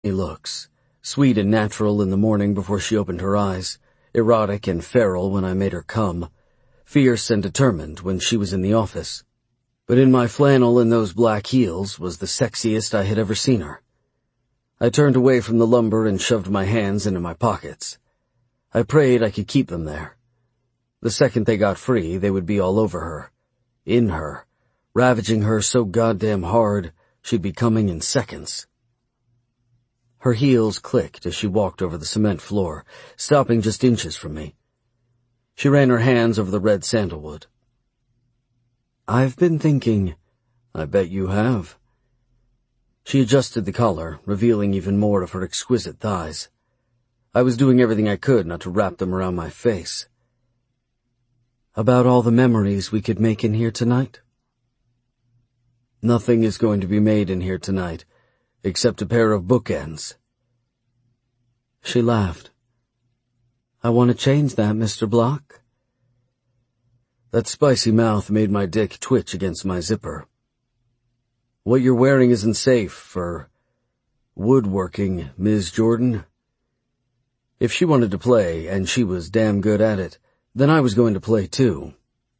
looks, sweet and natural in the morning before she opened her eyes, erotic and feral when I made her come, fierce and determined when she was in the office. But in my flannel and those black heels was the sexiest I had ever seen her. I turned away from the lumber and shoved my hands into my pockets. I prayed I could keep them there. The second they got free, they would be all over her, in her, ravaging her so goddamn hard she'd be coming in seconds. Her heels clicked as she walked over the cement floor, stopping just inches from me. She ran her hands over the red sandalwood. "I've been thinking." "I bet you have." She adjusted the collar, revealing even more of her exquisite thighs. I was doing everything I could not to wrap them around my face. "About all the memories we could make in here tonight?" "Nothing is going to be made in here tonight, except a pair of bookends." She laughed. "I want to change that, Mr. Block." That spicy mouth made my dick twitch against my zipper. "What you're wearing isn't safe for woodworking, Ms. Jordan." If she wanted to play, and she was damn good at it, then I was going to play too.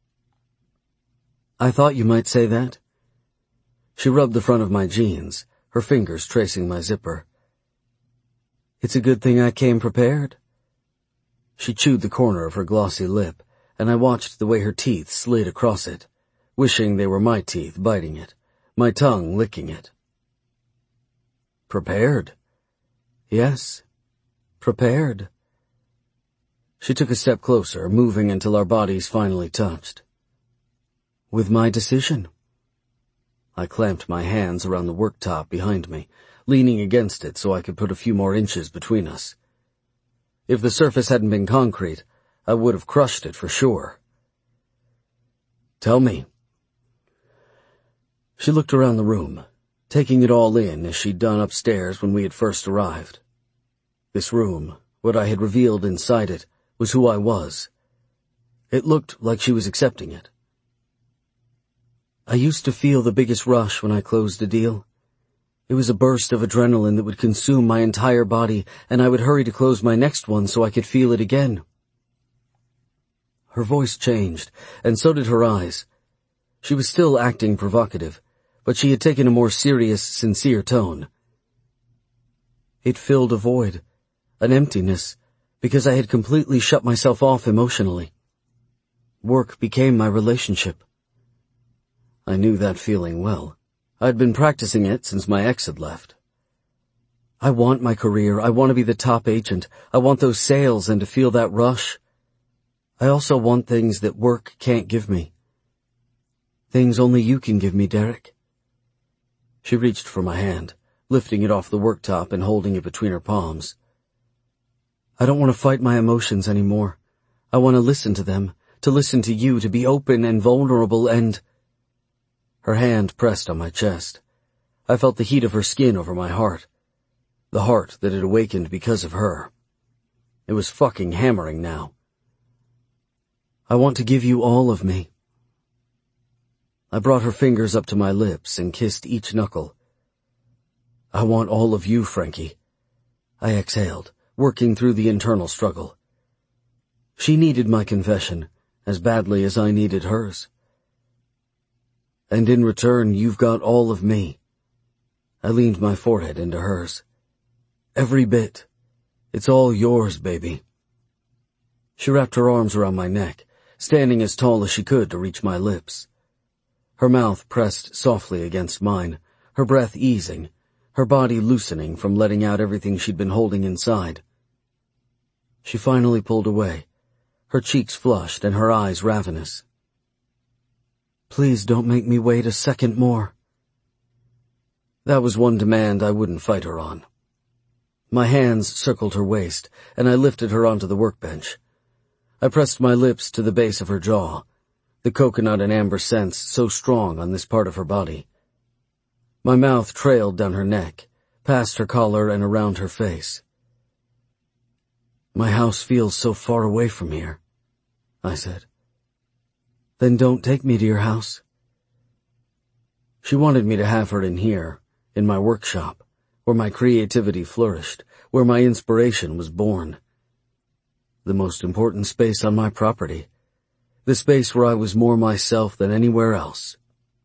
"I thought you might say that." She rubbed the front of my jeans, her fingers tracing my zipper. "It's a good thing I came prepared." She chewed the corner of her glossy lip, and I watched the way her teeth slid across it, wishing they were my teeth biting it, my tongue licking it. "Prepared?" "Yes, prepared." She took a step closer, moving until our bodies finally touched. "With my decision." I clamped my hands around the worktop behind me, leaning against it so I could put a few more inches between us. If the surface hadn't been concrete, I would have crushed it for sure. "Tell me." She looked around the room, taking it all in as she'd done upstairs when we had first arrived. This room, what I had revealed inside it, was who I was. It looked like she was accepting it. "I used to feel the biggest rush when I closed a deal. It was a burst of adrenaline that would consume my entire body, and I would hurry to close my next one so I could feel it again." Her voice changed, and so did her eyes. She was still acting provocative, but she had taken a more serious, sincere tone. "It filled a void, an emptiness, because I had completely shut myself off emotionally. Work became my relationship." I knew that feeling well. I'd been practicing it since my ex had left. "I want my career. I want to be the top agent. I want those sales and to feel that rush. I also want things that work can't give me. Things only you can give me, Derek." She reached for my hand, lifting it off the worktop and holding it between her palms. "I don't want to fight my emotions anymore. I want to listen to them, to listen to you, to be open and vulnerable and—" Her hand pressed on my chest. I felt the heat of her skin over my heart. The heart that had awakened because of her. It was fucking hammering now. "I want to give you all of me." I brought her fingers up to my lips and kissed each knuckle. "I want all of you, Frankie." I exhaled, working through the internal struggle. She needed my confession as badly as I needed hers. "And in return, you've got all of me." I leaned my forehead into hers. "Every bit. It's all yours, baby." She wrapped her arms around my neck, standing as tall as she could to reach my lips. Her mouth pressed softly against mine, her breath easing, her body loosening from letting out everything she'd been holding inside. She finally pulled away, her cheeks flushed and her eyes ravenous. "Please don't make me wait a second more." That was one demand I wouldn't fight her on. My hands circled her waist, and I lifted her onto the workbench. I pressed my lips to the base of her jaw, the coconut and amber scents so strong on this part of her body. My mouth trailed down her neck, past her collar and around her face. "My house feels so far away from here," I said. "Then don't take me to your house." She wanted me to have her in here, in my workshop, where my creativity flourished, where my inspiration was born. The most important space on my property. The space where I was more myself than anywhere else.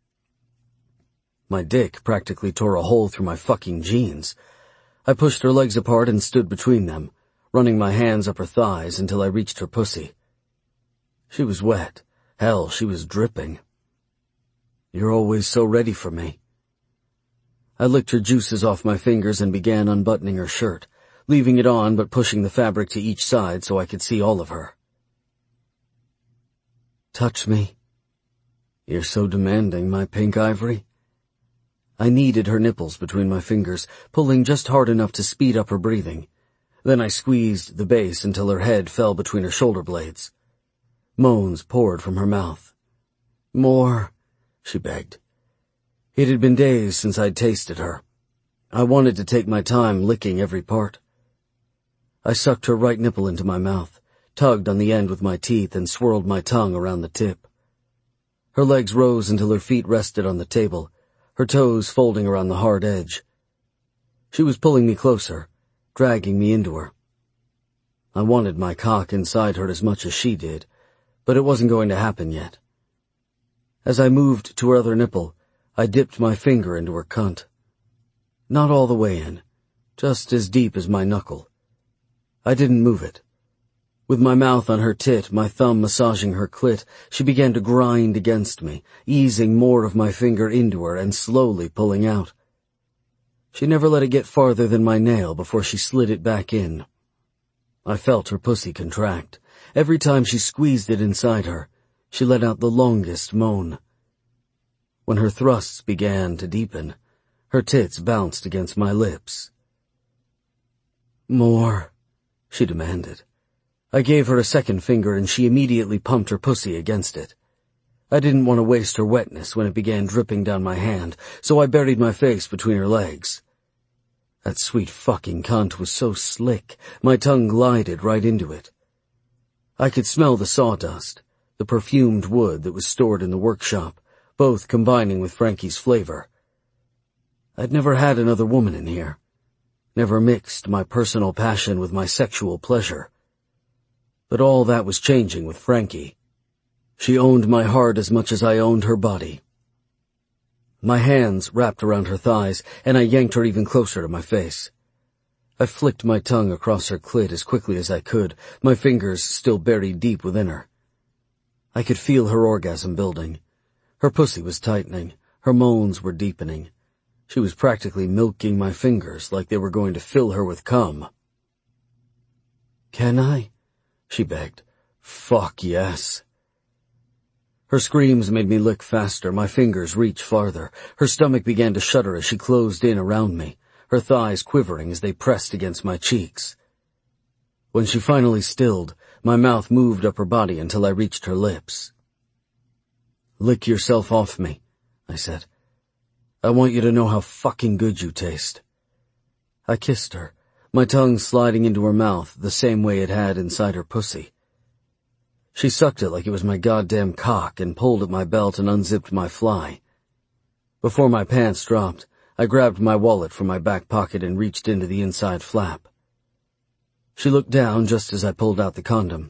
My dick practically tore a hole through my fucking jeans. I pushed her legs apart and stood between them, running my hands up her thighs until I reached her pussy. She was wet. Hell, she was dripping. "You're always so ready for me." I licked her juices off my fingers and began unbuttoning her shirt, leaving it on but pushing the fabric to each side so I could see all of her. "Touch me." "You're so demanding, my pink ivory." I kneaded her nipples between my fingers, pulling just hard enough to speed up her breathing. Then I squeezed the base until her head fell between her shoulder blades. Moans poured from her mouth. "More," she begged. It had been days since I'd tasted her. I wanted to take my time licking every part. I sucked her right nipple into my mouth, tugged on the end with my teeth, and swirled my tongue around the tip. Her legs rose until her feet rested on the table, her toes folding around the hard edge. She was pulling me closer, dragging me into her. I wanted my cock inside her as much as she did, but it wasn't going to happen yet. As I moved to her other nipple, I dipped my finger into her cunt. Not all the way in, just as deep as my knuckle. I didn't move it. With my mouth on her tit, my thumb massaging her clit, she began to grind against me, easing more of my finger into her and slowly pulling out. She never let it get farther than my nail before she slid it back in. I felt her pussy contract. Every time she squeezed it inside her, she let out the longest moan. When her thrusts began to deepen, her tits bounced against my lips. "More," she demanded. I gave her a second finger and she immediately pumped her pussy against it. I didn't want to waste her wetness when it began dripping down my hand, so I buried my face between her legs. That sweet fucking cunt was so slick, my tongue glided right into it. I could smell the sawdust, the perfumed wood that was stored in the workshop, both combining with Frankie's flavor. I'd never had another woman in here, never mixed my personal passion with my sexual pleasure. But all that was changing with Frankie. She owned my heart as much as I owned her body. My hands wrapped around her thighs, and I yanked her even closer to my face. I flicked my tongue across her clit as quickly as I could, my fingers still buried deep within her. I could feel her orgasm building. Her pussy was tightening, her moans were deepening. She was practically milking my fingers like they were going to fill her with cum. "Can I?" she begged. "Fuck yes." Her screams made me lick faster, my fingers reached farther. Her stomach began to shudder as she closed in around me, her thighs quivering as they pressed against my cheeks. When she finally stilled, my mouth moved up her body until I reached her lips. "Lick yourself off me," I said. "I want you to know how fucking good you taste." I kissed her, my tongue sliding into her mouth the same way it had inside her pussy. She sucked it like it was my goddamn cock and pulled at my belt and unzipped my fly. Before my pants dropped, I grabbed my wallet from my back pocket and reached into the inside flap. She looked down just as I pulled out the condom.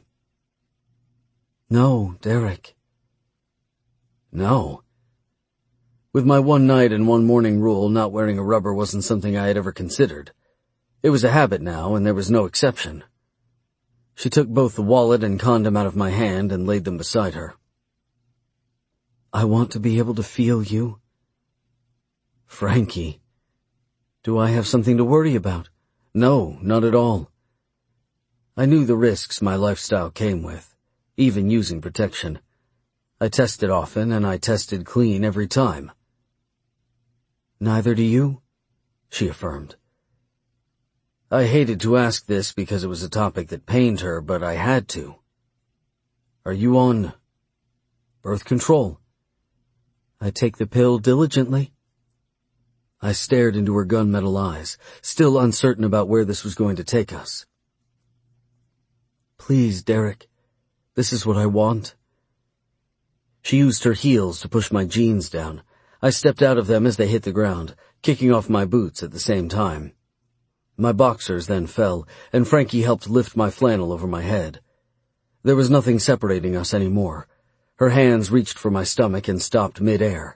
"No, Derek." "No." With my one night and one morning rule, not wearing a rubber wasn't something I had ever considered. It was a habit now, and there was no exception. She took both the wallet and condom out of my hand and laid them beside her. "I want to be able to feel you." "Frankie, do I have something to worry about?" "No, not at all." I knew the risks my lifestyle came with, even using protection. I tested often, and I tested clean every time. "Neither do you," she affirmed. I hated to ask this because it was a topic that pained her, but I had to. "Are you on birth control?" "I take the pill diligently." I stared into her gunmetal eyes, still uncertain about where this was going to take us. "Please, Derek, this is what I want." She used her heels to push my jeans down. I stepped out of them as they hit the ground, kicking off my boots at the same time. My boxers then fell, and Frankie helped lift my flannel over my head. There was nothing separating us anymore. Her hands reached for my stomach and stopped mid-air.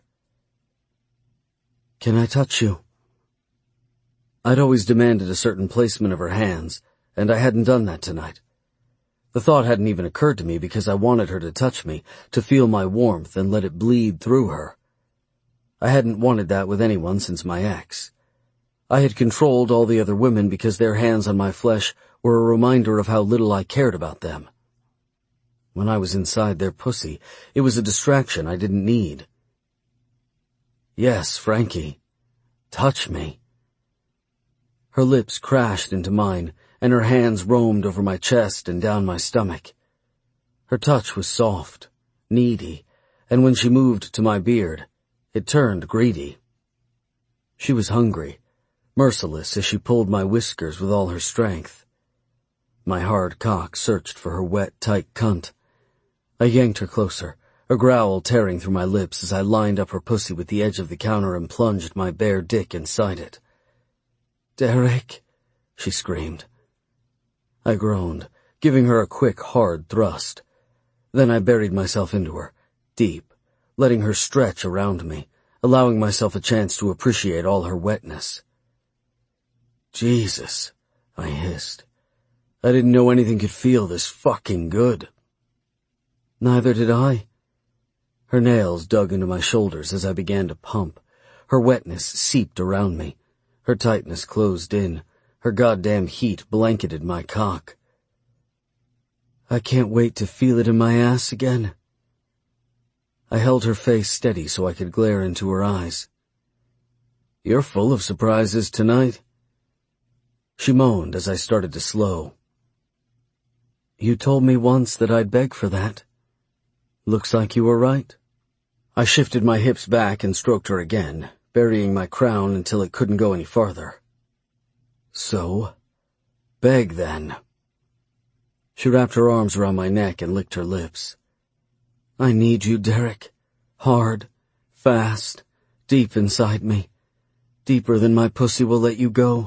"Can I touch you?" I'd always demanded a certain placement of her hands, and I hadn't done that tonight. The thought hadn't even occurred to me because I wanted her to touch me, to feel my warmth and let it bleed through her. I hadn't wanted that with anyone since my ex. I had controlled all the other women because their hands on my flesh were a reminder of how little I cared about them. When I was inside their pussy, it was a distraction I didn't need. "Yes, Frankie. Touch me." Her lips crashed into mine, and her hands roamed over my chest and down my stomach. Her touch was soft, needy, and when she moved to my beard, it turned greedy. She was hungry, merciless as she pulled my whiskers with all her strength. My hard cock searched for her wet, tight cunt. I yanked her closer, a growl tearing through my lips as I lined up her pussy with the edge of the counter and plunged my bare dick inside it. "Derek," she screamed. I groaned, giving her a quick, hard thrust. Then I buried myself into her, deep, letting her stretch around me, allowing myself a chance to appreciate all her wetness. "Jesus," I hissed. I didn't know anything could feel this fucking good. Neither did I. Her nails dug into my shoulders as I began to pump. Her wetness seeped around me. Her tightness closed in. Her goddamn heat blanketed my cock. "I can't wait to feel it in my ass again." I held her face steady so I could glare into her eyes. "You're full of surprises tonight." She moaned as I started to slow. "You told me once that I'd beg for that. Looks like you were right." I shifted my hips back and stroked her again, burying my crown until it couldn't go any farther. "So, beg then." She wrapped her arms around my neck and licked her lips. "I need you, Derek. Hard, fast, deep inside me. Deeper than my pussy will let you go."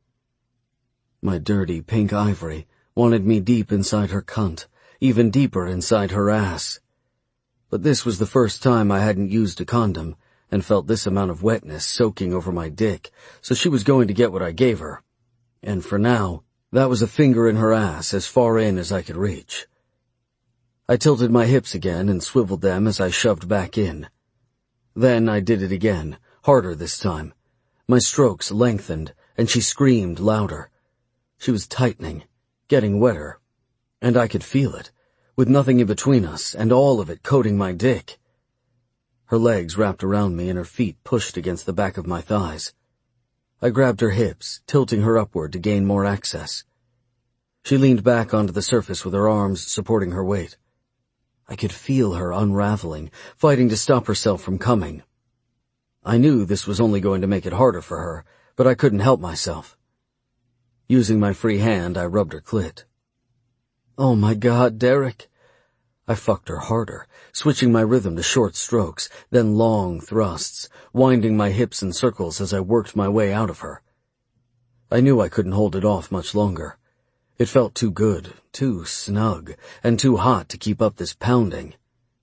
My dirty pink ivory wanted me deep inside her cunt, even deeper inside her ass. But this was the first time I hadn't used a condom and felt this amount of wetness soaking over my dick, so she was going to get what I gave her. And for now, that was a finger in her ass as far in as I could reach. I tilted my hips again and swiveled them as I shoved back in. Then I did it again, harder this time. My strokes lengthened, and she screamed louder. She was tightening, getting wetter, and I could feel it, with nothing in between us and all of it coating my dick. Her legs wrapped around me and her feet pushed against the back of my thighs. I grabbed her hips, tilting her upward to gain more access. She leaned back onto the surface with her arms supporting her weight. I could feel her unraveling, fighting to stop herself from coming. I knew this was only going to make it harder for her, but I couldn't help myself. Using my free hand, I rubbed her clit. "Oh my God, Derek." I fucked her harder, switching my rhythm to short strokes, then long thrusts, winding my hips in circles as I worked my way out of her. I knew I couldn't hold it off much longer. It felt too good, too snug, and too hot to keep up this pounding.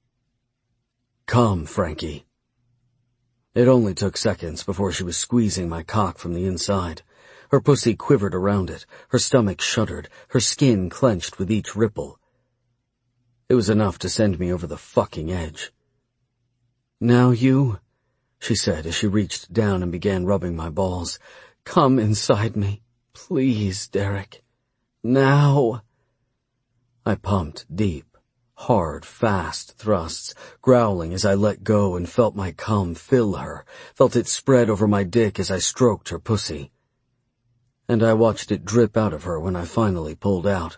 "Come, Frankie." It only took seconds before she was squeezing my cock from the inside. Her pussy quivered around it, her stomach shuddered, her skin clenched with each ripple. It was enough to send me over the fucking edge. "Now you," she said as she reached down and began rubbing my balls. "Come inside me. Please, Derek. Now." I pumped deep, hard, fast thrusts, growling as I let go and felt my cum fill her, felt it spread over my dick as I stroked her pussy. And I watched it drip out of her when I finally pulled out.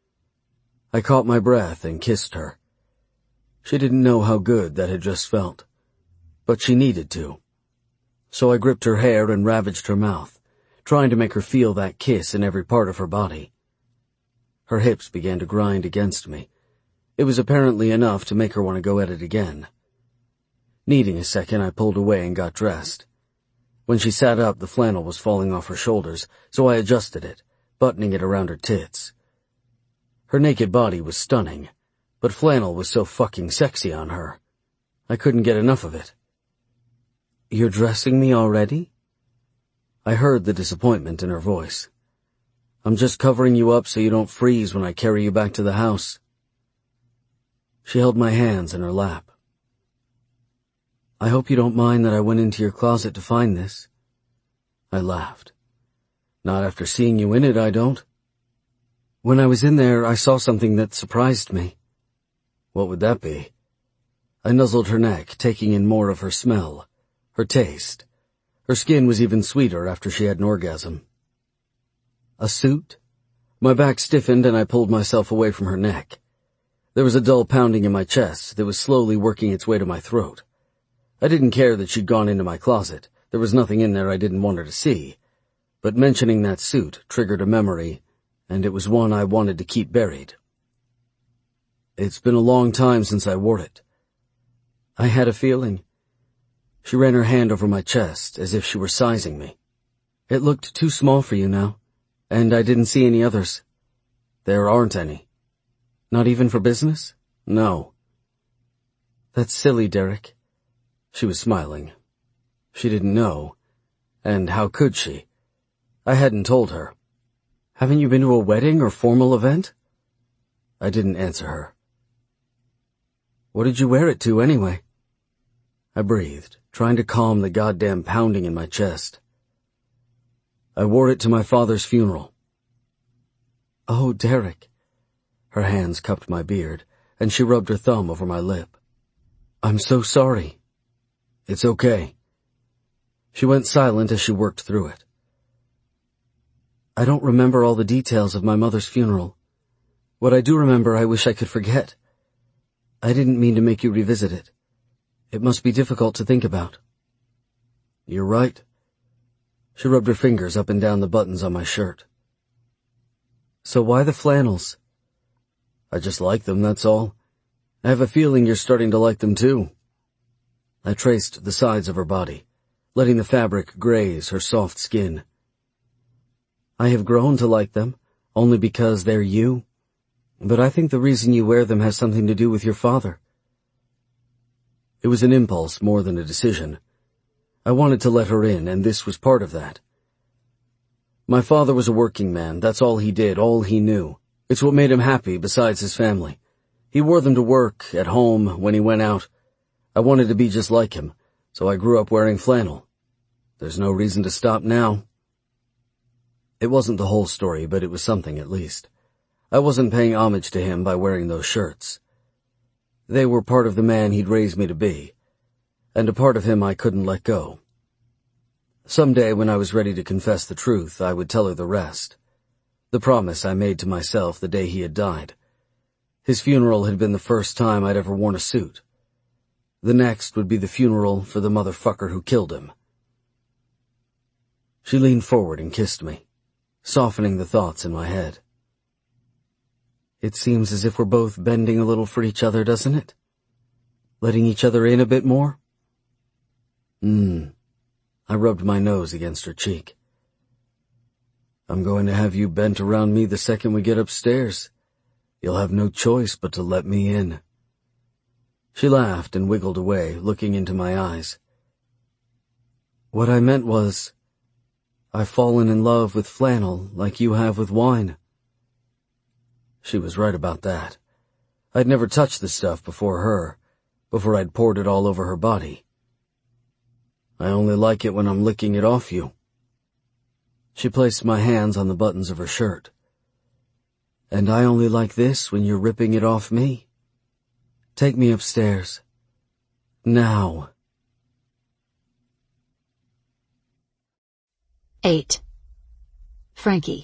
I caught my breath and kissed her. She didn't know how good that had just felt, but she needed to. So I gripped her hair and ravaged her mouth, trying to make her feel that kiss in every part of her body. Her hips began to grind against me. It was apparently enough to make her want to go at it again. Needing a second, I pulled away and got dressed. When she sat up, the flannel was falling off her shoulders, so I adjusted it, buttoning it around her tits. Her naked body was stunning, but flannel was so fucking sexy on her. I couldn't get enough of it. "You're dressing me already?" I heard the disappointment in her voice. "I'm just covering you up so you don't freeze when I carry you back to the house." She held my hands in her lap. "I hope you don't mind that I went into your closet to find this." I laughed. "Not after seeing you in it, I don't." "When I was in there, I saw something that surprised me." "What would that be?" I nuzzled her neck, taking in more of her smell, her taste. Her skin was even sweeter after she had an orgasm. "A suit?" My back stiffened and I pulled myself away from her neck. There was a dull pounding in my chest that was slowly working its way to my throat. I didn't care that she'd gone into my closet. There was nothing in there I didn't want her to see. But mentioning that suit triggered a memory, and it was one I wanted to keep buried. "It's been a long time since I wore it." I had a feeling. She ran her hand over my chest as if she were sizing me. "It looked too small for you now, and I didn't see any others." "There aren't any." "Not even for business?" "No." "That's silly, Derek." She was smiling. She didn't know. And how could she? I hadn't told her. "Haven't you been to a wedding or formal event?" I didn't answer her. "What did you wear it to, anyway?" I breathed, trying to calm the goddamn pounding in my chest. "I wore it to my father's funeral." "Oh, Derek." Her hands cupped my beard, and she rubbed her thumb over my lip. "I'm so sorry." "It's okay." She went silent as she worked through it. "I don't remember all the details of my mother's funeral. What I do remember, I wish I could forget. I didn't mean to make you revisit it. It must be difficult to think about." "You're right." She rubbed her fingers up and down the buttons on my shirt. "So why the flannels?" "I just like them, that's all. I have a feeling you're starting to like them too." I traced the sides of her body, letting the fabric graze her soft skin. "I have grown to like them, only because they're you. But I think the reason you wear them has something to do with your father." It was an impulse more than a decision. I wanted to let her in, and this was part of that. My father was a working man. That's all he did, all he knew. It's what made him happy besides his family. He wore them to work, at home, when he went out. I wanted to be just like him, so I grew up wearing flannel. There's no reason to stop now. It wasn't the whole story, but it was something at least. I wasn't paying homage to him by wearing those shirts. They were part of the man he'd raised me to be, and a part of him I couldn't let go. Someday when I was ready to confess the truth, I would tell her the rest. The promise I made to myself the day he had died. His funeral had been the first time I'd ever worn a suit. The next would be the funeral for the motherfucker who killed him. She leaned forward and kissed me, softening the thoughts in my head. "It seems as if we're both bending a little for each other, doesn't it? Letting each other in a bit more?" I rubbed my nose against her cheek. "I'm going to have you bent around me the second we get upstairs. You'll have no choice but to let me in." She laughed and wiggled away, looking into my eyes. "What I meant was, I've fallen in love with flannel like you have with wine." She was right about that. I'd never touched the stuff before her, before I'd poured it all over her body. "I only like it when I'm licking it off you." She placed my hands on the buttons of her shirt. "And I only like this when you're ripping it off me. Take me upstairs. Now." 8. Frankie.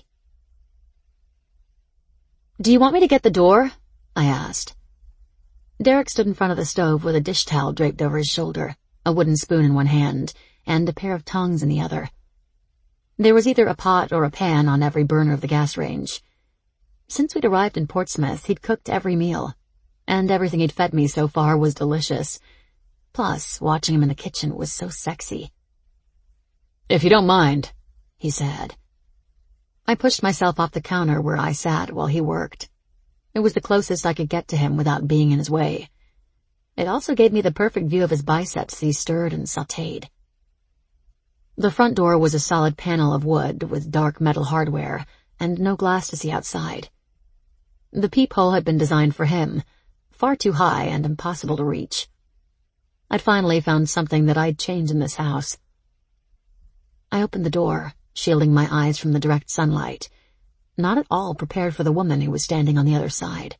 "Do you want me to get the door?" I asked. Derek stood in front of the stove with a dish towel draped over his shoulder, a wooden spoon in one hand, and a pair of tongs in the other. There was either a pot or a pan on every burner of the gas range. Since we'd arrived in Portsmouth, he'd cooked every meal, and everything he'd fed me so far was delicious. Plus, watching him in the kitchen was so sexy. "If you don't mind," he said. I pushed myself off the counter where I sat while he worked. It was the closest I could get to him without being in his way. It also gave me the perfect view of his biceps as he stirred and sautéed. The front door was a solid panel of wood with dark metal hardware and no glass to see outside. The peephole had been designed for him, far too high and impossible to reach. I'd finally found something that I'd change in this house. I opened the door, shielding my eyes from the direct sunlight, not at all prepared for the woman who was standing on the other side.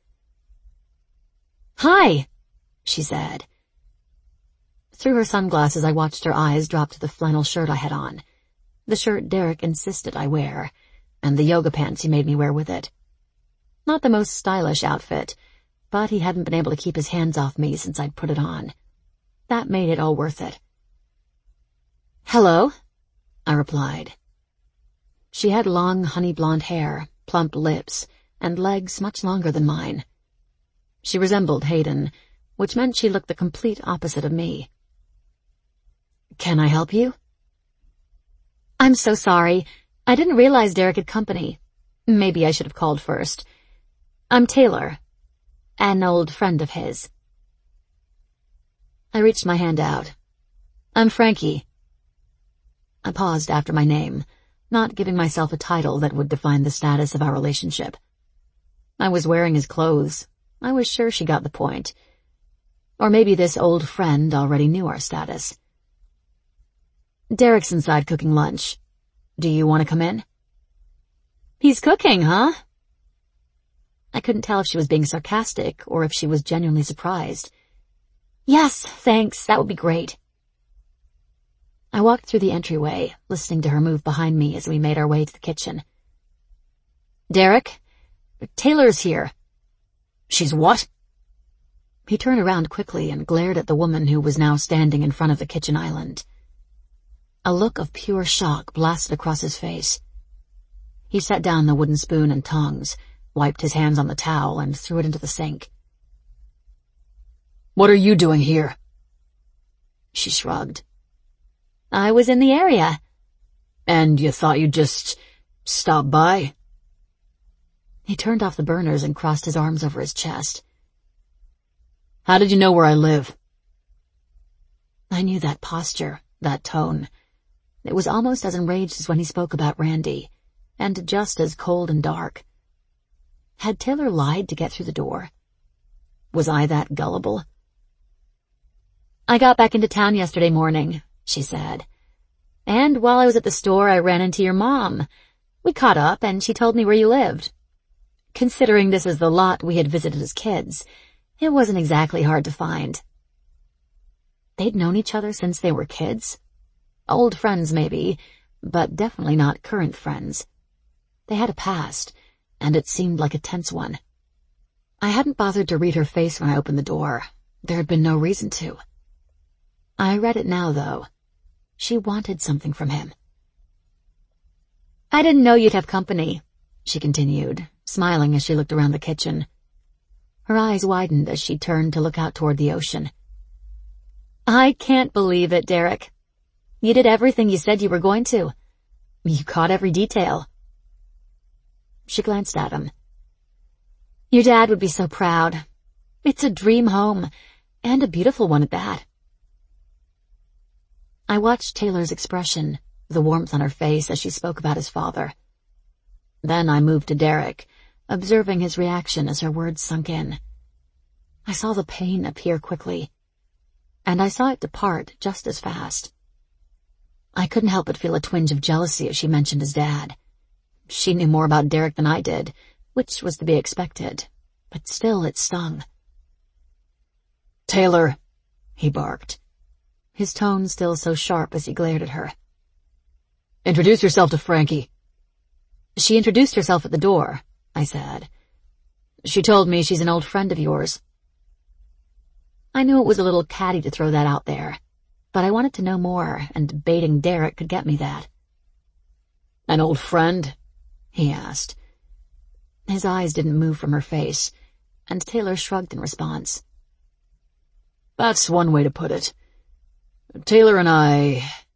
"Hi," she said. Through her sunglasses, I watched her eyes drop to the flannel shirt I had on, the shirt Derek insisted I wear, and the yoga pants he made me wear with it. Not the most stylish outfit, but he hadn't been able to keep his hands off me since I'd put it on. That made it all worth it. "Hello," I replied. She had long, honey-blonde hair, plump lips, and legs much longer than mine. She resembled Hayden, which meant she looked the complete opposite of me. "Can I help you?" "I'm so sorry. I didn't realize Derek had company. Maybe I should have called first. I'm Taylor, an old friend of his." I reached my hand out. "I'm Frankie." I paused after my name, not giving myself a title that would define the status of our relationship. I was wearing his clothes. I was sure she got the point. Or maybe this old friend already knew our status. "Derek's inside cooking lunch. Do you want to come in?" "He's cooking, huh?" I couldn't tell if she was being sarcastic or if she was genuinely surprised. "Yes, thanks, that would be great." I walked through the entryway, listening to her move behind me as we made our way to the kitchen. "Derek, Taylor's here." "She's what?" He turned around quickly and glared at the woman who was now standing in front of the kitchen island. A look of pure shock blasted across his face. He set down the wooden spoon and tongs, wiped his hands on the towel, and threw it into the sink. "What are you doing here?" She shrugged. "I was in the area." "And you thought you'd just stop by?" He turned off the burners and crossed his arms over his chest. "How did you know where I live?" I knew that posture, that tone. It was almost as enraged as when he spoke about Randy, and just as cold and dark. Had Taylor lied to get through the door? Was I that gullible? "I got back into town yesterday morning," she said. "And while I was at the store, I ran into your mom. We caught up, and she told me where you lived. Considering this is the lot we had visited as kids, it wasn't exactly hard to find." They'd known each other since they were kids. Old friends, maybe, but definitely not current friends. They had a past, and it seemed like a tense one. I hadn't bothered to read her face when I opened the door. There had been no reason to. I read it now, though. She wanted something from him. "I didn't know you'd have company," she continued, smiling as she looked around the kitchen. Her eyes widened as she turned to look out toward the ocean. "I can't believe it, Derek. You did everything you said you were going to. You caught every detail." She glanced at him. "Your dad would be so proud. It's a dream home, and a beautiful one at that." I watched Taylor's expression, the warmth on her face as she spoke about his father. Then I moved to Derek, observing his reaction as her words sunk in. I saw the pain appear quickly, and I saw it depart just as fast. I couldn't help but feel a twinge of jealousy as she mentioned his dad. She knew more about Derek than I did, which was to be expected, but still it stung. "Taylor," he barked, his tone still so sharp as he glared at her. "Introduce yourself to Frankie." "She introduced herself at the door," I said. "She told me she's an old friend of yours." I knew it was a little catty to throw that out there, but I wanted to know more, and baiting Derek could get me that. "An old friend?" he asked. His eyes didn't move from her face, and Taylor shrugged in response. "That's one way to put it. Taylor and I..."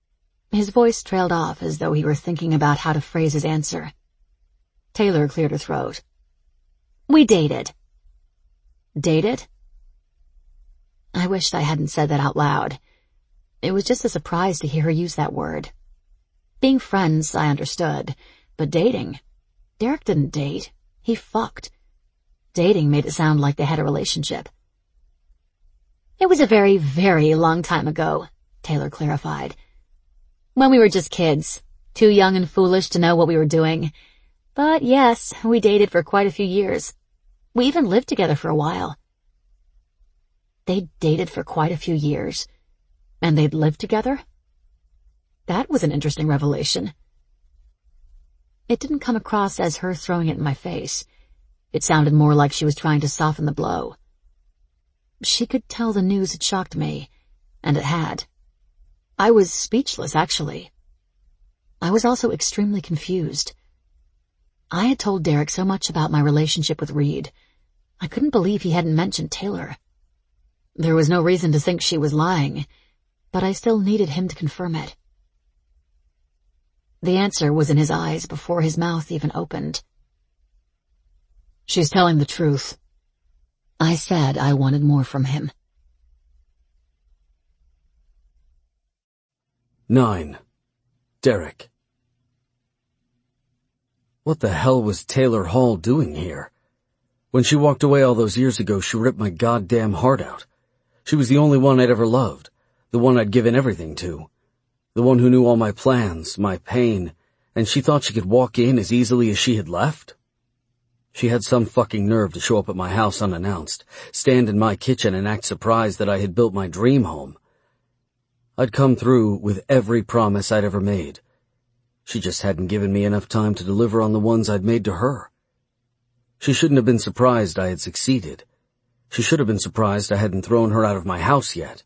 His voice trailed off as though he were thinking about how to phrase his answer. Taylor cleared her throat. We dated. Dated? I wished I hadn't said that out loud. It was just a surprise to hear her use that word. Being friends, I understood, but dating? Derek didn't date. He fucked. Dating made it sound like they had a relationship. It was a very, very long time ago, Taylor clarified. When we were just kids, too young and foolish to know what we were doing. But yes, we dated for quite a few years. We even lived together for a while. They dated for quite a few years, and they'd lived together? That was an interesting revelation. It didn't come across as her throwing it in my face. It sounded more like she was trying to soften the blow. She could tell the news had shocked me, and it had. I was speechless, actually. I was also extremely confused. I had told Derek so much about my relationship with Reed. I couldn't believe he hadn't mentioned Taylor. There was no reason to think she was lying, but I still needed him to confirm it. The answer was in his eyes before his mouth even opened. She's telling the truth. I said I wanted more from him. 9. Derek. What the hell was Taylor Hall doing here? When she walked away all those years ago, she ripped my goddamn heart out. She was the only one I'd ever loved, the one I'd given everything to, the one who knew all my plans, my pain, and she thought she could walk in as easily as she had left? She had some fucking nerve to show up at my house unannounced, stand in my kitchen and act surprised that I had built my dream home. I'd come through with every promise I'd ever made. She just hadn't given me enough time to deliver on the ones I'd made to her. She shouldn't have been surprised I had succeeded. She should have been surprised I hadn't thrown her out of my house yet.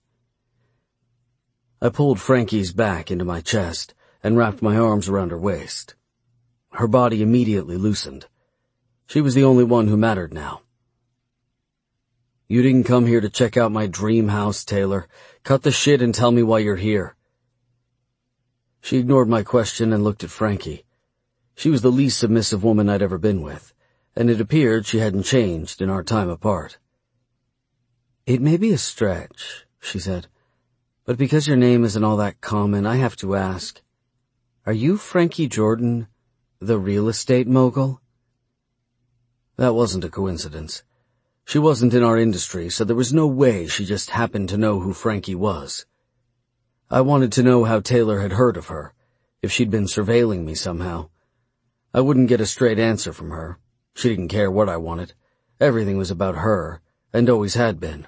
I pulled Frankie's back into my chest and wrapped my arms around her waist. Her body immediately loosened. She was the only one who mattered now. You didn't come here to check out my dream house, Taylor. Cut the shit and tell me why you're here. She ignored my question and looked at Frankie. She was the least submissive woman I'd ever been with, and it appeared she hadn't changed in our time apart. It may be a stretch, she said, but because your name isn't all that common, I have to ask, are you Frankie Jordan, the real estate mogul? That wasn't a coincidence. She wasn't in our industry, so there was no way she just happened to know who Frankie was. I wanted to know how Taylor had heard of her, if she'd been surveilling me somehow. I wouldn't get a straight answer from her. She didn't care what I wanted. Everything was about her, and always had been.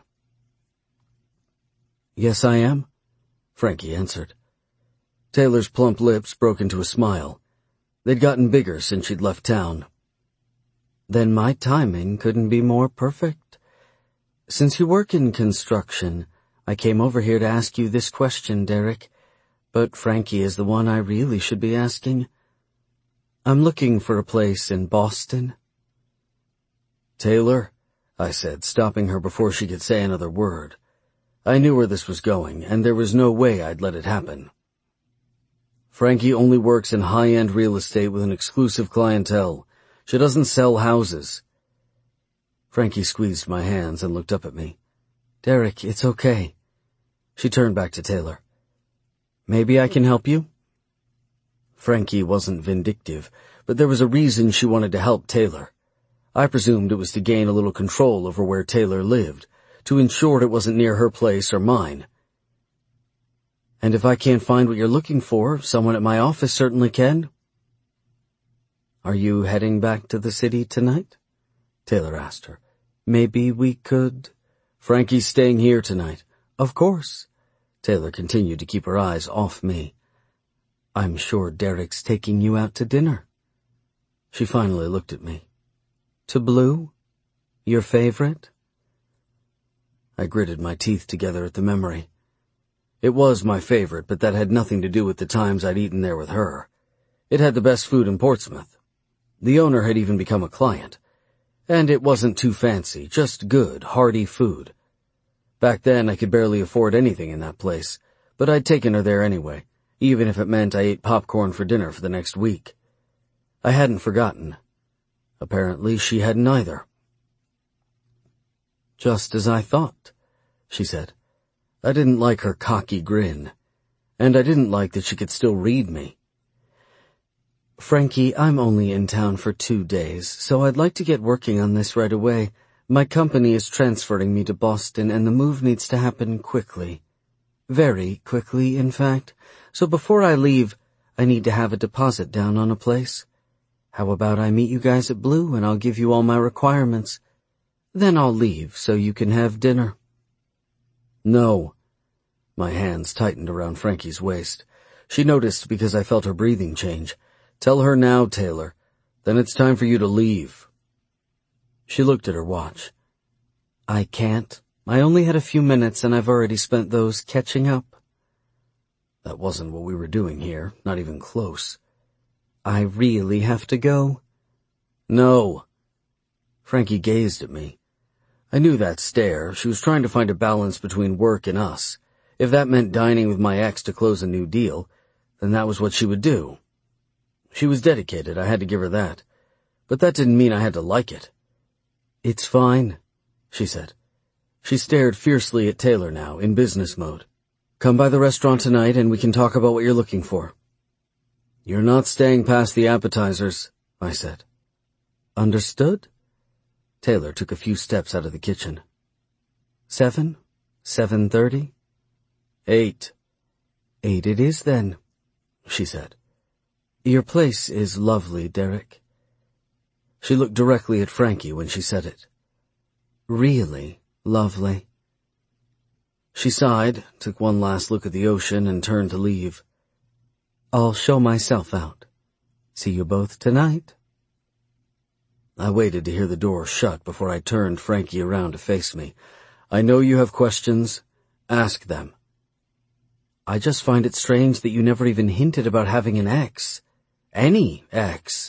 Yes, I am, Frankie answered. Taylor's plump lips broke into a smile. They'd gotten bigger since she'd left town. Then my timing couldn't be more perfect. Since you work in construction, I came over here to ask you this question, Derek, but Frankie is the one I really should be asking. I'm looking for a place in Boston. Taylor, I said, stopping her before she could say another word. I knew where this was going, and there was no way I'd let it happen. Frankie only works in high-end real estate with an exclusive clientele. She doesn't sell houses. Frankie squeezed my hands and looked up at me. Derek, it's okay. She turned back to Taylor. Maybe I can help you? Frankie wasn't vindictive, but there was a reason she wanted to help Taylor. I presumed it was to gain a little control over where Taylor lived, to ensure it wasn't near her place or mine. And if I can't find what you're looking for, someone at my office certainly can. Are you heading back to the city tonight? Taylor asked her. Maybe we could... Frankie's staying here tonight. Of course. Taylor continued to keep her eyes off me. I'm sure Derek's taking you out to dinner. She finally looked at me. To Blue? Your favorite? I gritted my teeth together at the memory. It was my favorite, but that had nothing to do with the times I'd eaten there with her. It had the best food in Portsmouth. The owner had even become a client. And it wasn't too fancy, just good, hearty food. Back then I could barely afford anything in that place, but I'd taken her there anyway, even if it meant I ate popcorn for dinner for the next week. I hadn't forgotten. Apparently she hadn't either. "Just as I thought," she said. I didn't like her cocky grin, and I didn't like that she could still read me. "Frankie, I'm only in town for 2 days, so I'd like to get working on this right away. My company is transferring me to Boston, and the move needs to happen quickly. Very quickly, in fact. So before I leave, I need to have a deposit down on a place. How about I meet you guys at Blue, and I'll give you all my requirements. Then I'll leave so you can have dinner." "No." My hands tightened around Frankie's waist. She noticed because I felt her breathing change. "Tell her now, Taylor. Then it's time for you to leave." She looked at her watch. "I can't. I only had a few minutes and I've already spent those catching up." That wasn't what we were doing here, not even close. "I really have to go?" "No." Frankie gazed at me. I knew that stare. She was trying to find a balance between work and us. If that meant dining with my ex to close a new deal, then that was what she would do. She was dedicated, I had to give her that. But that didn't mean I had to like it. "It's fine," she said. She stared fiercely at Taylor now, in business mode. "Come by the restaurant tonight and we can talk about what you're looking for." "You're not staying past the appetizers," I said. "Understood?" Taylor took a few steps out of the kitchen. 7? 7:30? 8. 8 it is then, she said. "Your place is lovely, Derek." She looked directly at Frankie when she said it. "Really lovely." She sighed, took one last look at the ocean, and turned to leave. "I'll show myself out. See you both tonight." I waited to hear the door shut before I turned Frankie around to face me. "I know you have questions. Ask them." "I just find it strange that you never even hinted about having an ex. Any ex."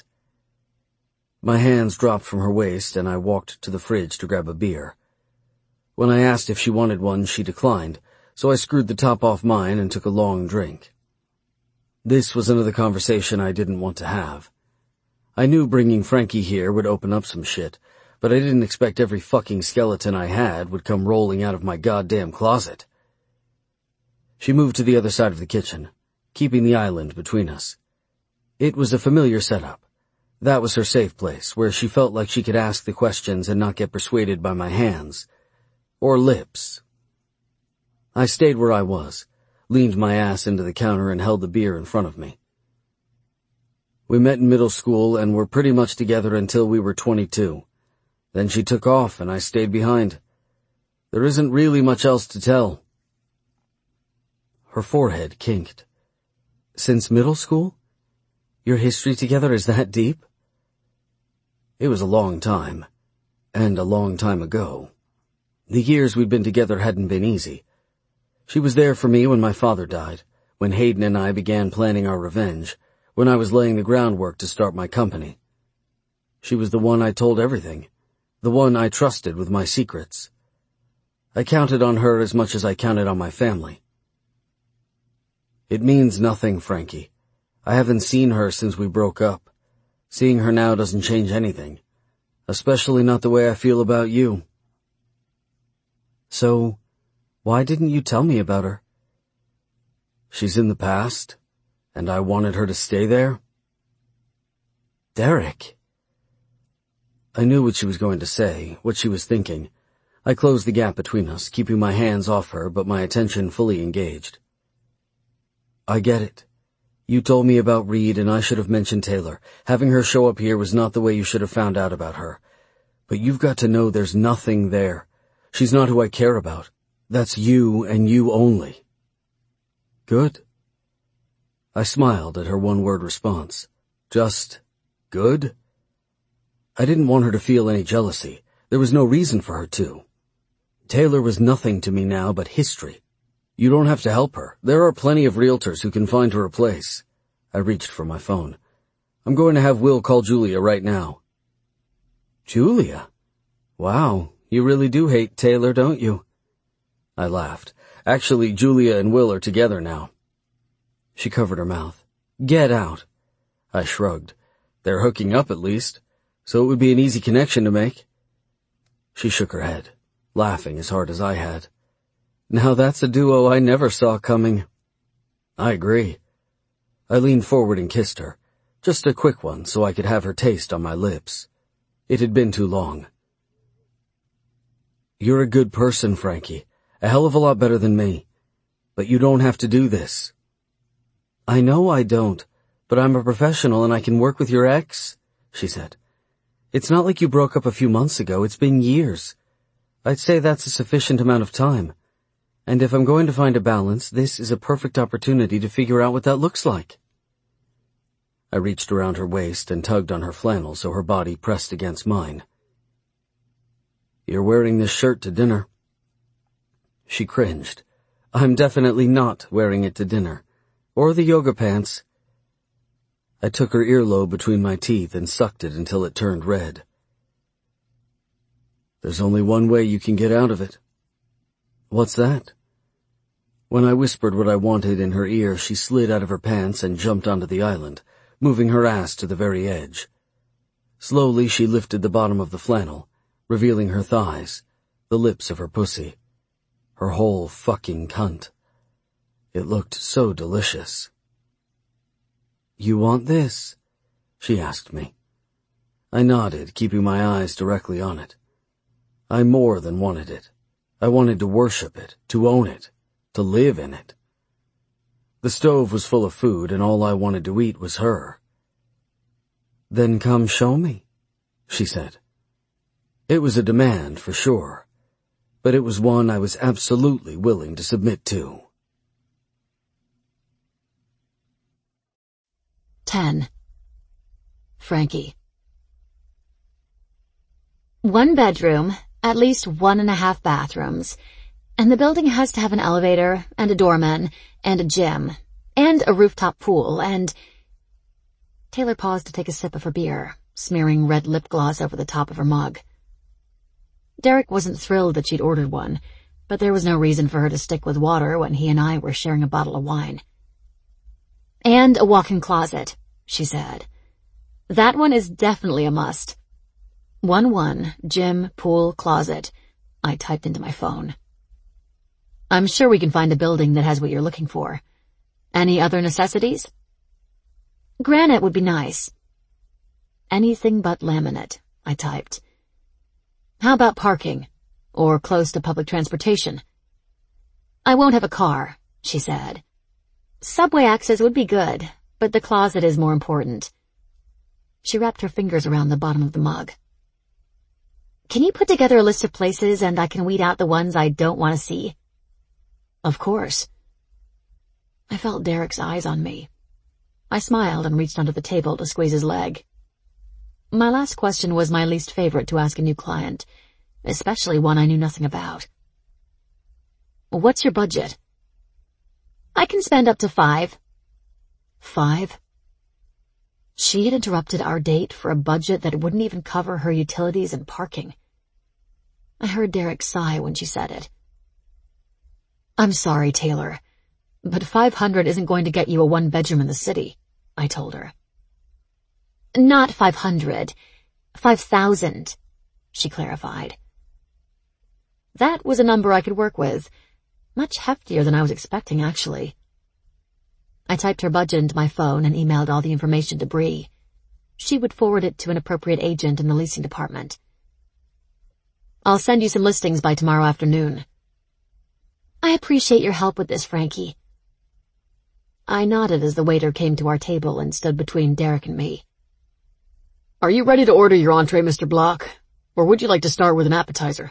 My hands dropped from her waist, and I walked to the fridge to grab a beer. When I asked if she wanted one, she declined, so I screwed the top off mine and took a long drink. This was another conversation I didn't want to have. I knew bringing Frankie here would open up some shit, but I didn't expect every fucking skeleton I had would come rolling out of my goddamn closet. She moved to the other side of the kitchen, keeping the island between us. It was a familiar setup. That was her safe place, where she felt like she could ask the questions and not get persuaded by my hands. Or lips. I stayed where I was, leaned my ass into the counter and held the beer in front of me. We met in middle school and were pretty much together until we were 22. Then she took off and I stayed behind. There isn't really much else to tell. Her forehead kinked. "Since middle school? Your history together is that deep?" It was a long time, and a long time ago. The years we'd been together hadn't been easy. She was there for me when my father died, when Hayden and I began planning our revenge, when I was laying the groundwork to start my company. She was the one I told everything, the one I trusted with my secrets. I counted on her as much as I counted on my family. "It means nothing, Frankie. I haven't seen her since we broke up. Seeing her now doesn't change anything, especially not the way I feel about you." "So, why didn't you tell me about her?" "She's in the past, and I wanted her to stay there." "Derek." I knew what she was going to say, what she was thinking. I closed the gap between us, keeping my hands off her but my attention fully engaged. "I get it. You told me about Reed and I should have mentioned Taylor. Having her show up here was not the way you should have found out about her. But you've got to know there's nothing there. She's not who I care about. That's you and you only." "Good." I smiled at her one-word response. "Just good?" I didn't want her to feel any jealousy. There was no reason for her to. Taylor was nothing to me now but history. You don't have to help her. There are plenty of realtors who can find her a place. I reached for my phone. "I'm going to have Will call Julia right now." "Julia? Wow, you really do hate Taylor, don't you?" I laughed. "Actually, Julia and Will are together now." She covered her mouth. Get out. I shrugged. They're hooking up at least, so it would be an easy connection to make. She shook her head, laughing as hard as I had. Now that's a duo I never saw coming. I agree. I leaned forward and kissed her, just a quick one so I could have her taste on my lips. It had been too long. You're a good person, Frankie, a hell of a lot better than me, but you don't have to do this. I know I don't, but I'm a professional and I can work with your ex, she said. It's not like you broke up a few months ago, it's been years. I'd say that's a sufficient amount of time. And if I'm going to find a balance, this is a perfect opportunity to figure out what that looks like. I reached around her waist and tugged on her flannel so her body pressed against mine. You're wearing this shirt to dinner. She cringed. I'm definitely not wearing it to dinner. Or the yoga pants. I took her earlobe between my teeth and sucked it until it turned red. There's only one way you can get out of it. What's that? When I whispered what I wanted in her ear, she slid out of her pants and jumped onto the island, moving her ass to the very edge. Slowly she lifted the bottom of the flannel, revealing her thighs, the lips of her pussy. Her whole fucking cunt. It looked so delicious. You want this? She asked me. I nodded, keeping my eyes directly on it. I more than wanted it. I wanted to worship it, to own it, to live in it. The stove was full of food, and all I wanted to eat was her. Then come show me, she said. It was a demand, for sure, but it was one I was absolutely willing to submit to. 10. Frankie. 1 bedroom, at least 1.5 bathrooms, and the building has to have an elevator, and a doorman, and a gym, and a rooftop pool, and... Taylor paused to take a sip of her beer, smearing red lip gloss over the top of her mug. Derek wasn't thrilled that she'd ordered one, but there was no reason for her to stick with water when he and I were sharing a bottle of wine. And a walk-in closet, she said. That one is definitely a must. 1-1, gym, pool, closet, I typed into my phone. I'm sure we can find a building that has what you're looking for. Any other necessities? Granite would be nice. Anything but laminate, I typed. How about parking? Or close to public transportation? I won't have a car, she said. Subway access would be good, but the closet is more important. She wrapped her fingers around the bottom of the mug. Can you put together a list of places and I can weed out the ones I don't want to see? Of course. I felt Derek's eyes on me. I smiled and reached under the table to squeeze his leg. My last question was my least favorite to ask a new client, especially one I knew nothing about. What's your budget? I can spend up to 5. 5? She had interrupted our date for a budget that wouldn't even cover her utilities and parking. I heard Derek sigh when she said it. I'm sorry, Taylor, but 500 isn't going to get you a 1-bedroom in the city, I told her. Not 500. 5,000, she clarified. That was a number I could work with. Much heftier than I was expecting, actually. I typed her budget into my phone and emailed all the information to Bree. She would forward it to an appropriate agent in the leasing department. I'll send you some listings by tomorrow afternoon. I appreciate your help with this, Frankie. I nodded as the waiter came to our table and stood between Derek and me. Are you ready to order your entree, Mr. Block? Or would you like to start with an appetizer?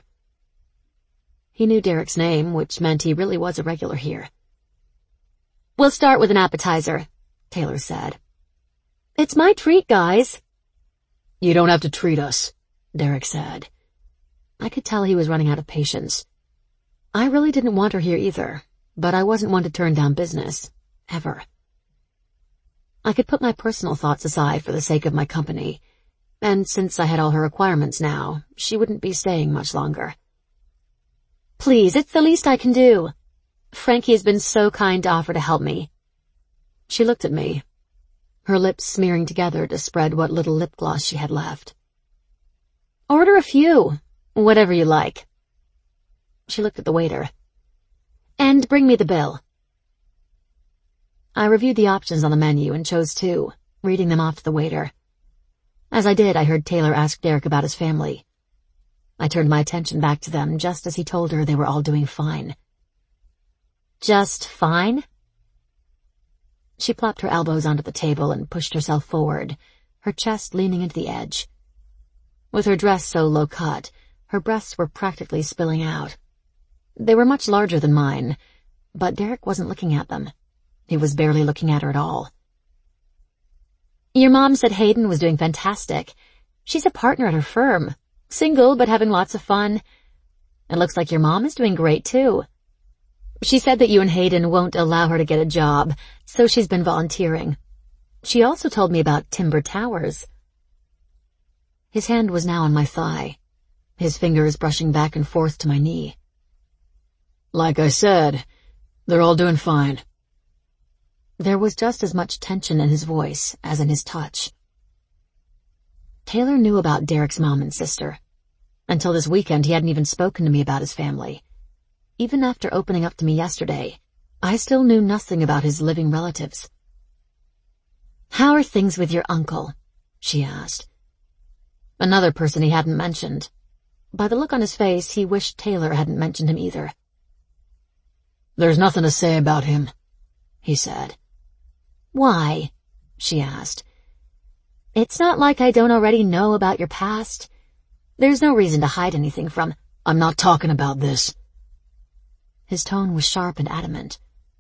He knew Derek's name, which meant he really was a regular here. We'll start with an appetizer, Taylor said. It's my treat, guys. You don't have to treat us, Derek said. I could tell he was running out of patience. I really didn't want her here either, but I wasn't one to turn down business, ever. I could put my personal thoughts aside for the sake of my company, and since I had all her requirements now, she wouldn't be staying much longer. Please, it's the least I can do. Frankie has been so kind to offer to help me. She looked at me, her lips smearing together to spread what little lip gloss she had left. "Order a few, whatever you like." She looked at the waiter. "And bring me the bill." I reviewed the options on the menu and chose two, reading them off to the waiter. As I did, I heard Taylor ask Derek about his family. I turned my attention back to them just as he told her they were all doing fine. "Just fine?" She plopped her elbows onto the table and pushed herself forward, her chest leaning into the edge. With her dress so low-cut, her breasts were practically spilling out. They were much larger than mine, but Derek wasn't looking at them. He was barely looking at her at all. "Your mom said Hayden was doing fantastic. She's a partner at her firm, single but having lots of fun. It looks like your mom is doing great, too. She said that you and Hayden won't allow her to get a job, so she's been volunteering. She also told me about Timber Towers." His hand was now on my thigh, his fingers brushing back and forth to my knee. "Like I said, they're all doing fine." There was just as much tension in his voice as in his touch. Taylor knew about Derek's mom and sister. Until this weekend, he hadn't even spoken to me about his family. Even after opening up to me yesterday, I still knew nothing about his living relatives. "How are things with your uncle?" she asked. Another person he hadn't mentioned. By the look on his face, he wished Taylor hadn't mentioned him either. "There's nothing to say about him," he said. "Why?" she asked. "It's not like I don't already know about your past. There's no reason to hide anything from—" "I'm not talking about this." His tone was sharp and adamant.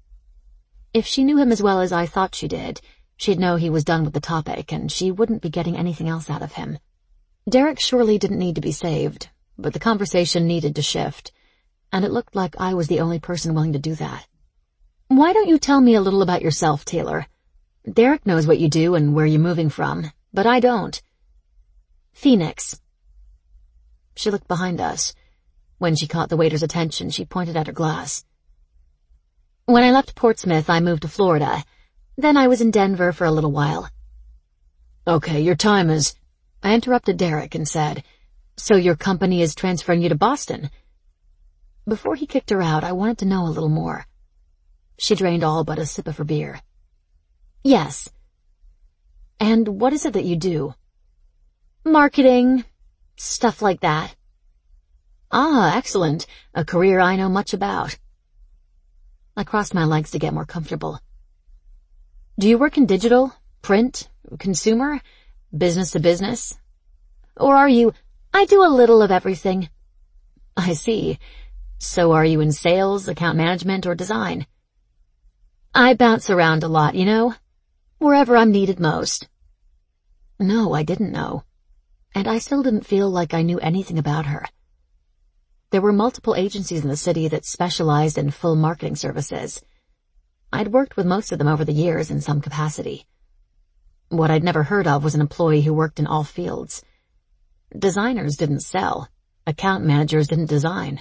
If she knew him as well as I thought she did, she'd know he was done with the topic, and she wouldn't be getting anything else out of him. Derek surely didn't need to be saved, but the conversation needed to shift, and it looked like I was the only person willing to do that. "Why don't you tell me a little about yourself, Taylor? Derek knows what you do and where you're moving from, but I don't." "Phoenix." She looked behind us. When she caught the waiter's attention, she pointed at her glass. "When I left Portsmouth, I moved to Florida. Then I was in Denver for a little while." "Okay, your time is—" I interrupted Derek and said, "So your company is transferring you to Boston?" Before he kicked her out, I wanted to know a little more. She drained all but a sip of her beer. "Yes." "And what is it that you do?" "Marketing, stuff like that." "Ah, excellent. A career I know much about." I crossed my legs to get more comfortable. "Do you work in digital, print, consumer, business to business? Or are you—" "I do a little of everything." "I see. So are you in sales, account management, or design?" "I bounce around a lot, wherever I'm needed most." No, I didn't know. And I still didn't feel like I knew anything about her. There were multiple agencies in the city that specialized in full marketing services. I'd worked with most of them over the years in some capacity. What I'd never heard of was an employee who worked in all fields. Designers didn't sell. Account managers didn't design.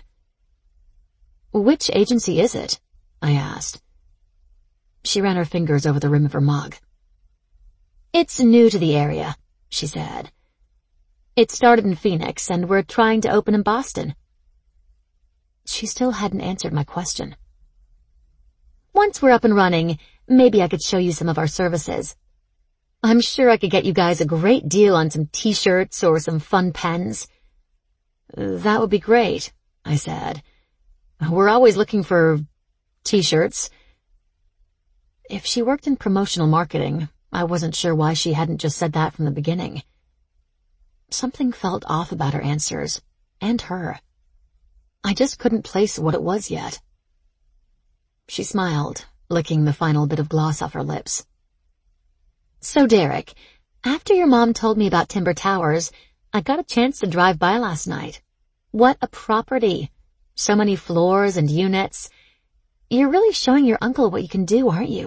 "Which agency is it?" I asked. She ran her fingers over the rim of her mug. "It's new to the area," she said. "It started in Phoenix, and we're trying to open in Boston." She still hadn't answered my question. "Once we're up and running, maybe I could show you some of our services. I'm sure I could get you guys a great deal on some t-shirts or some fun pens." "That would be great," I said. "We're always looking for t-shirts." If she worked in promotional marketing, I wasn't sure why she hadn't just said that from the beginning. Something felt off about her answers, and her. I just couldn't place what it was yet. She smiled, licking the final bit of gloss off her lips. "So, Derek, after your mom told me about Timber Towers, I got a chance to drive by last night. What a property. So many floors and units. You're really showing your uncle what you can do, aren't you?"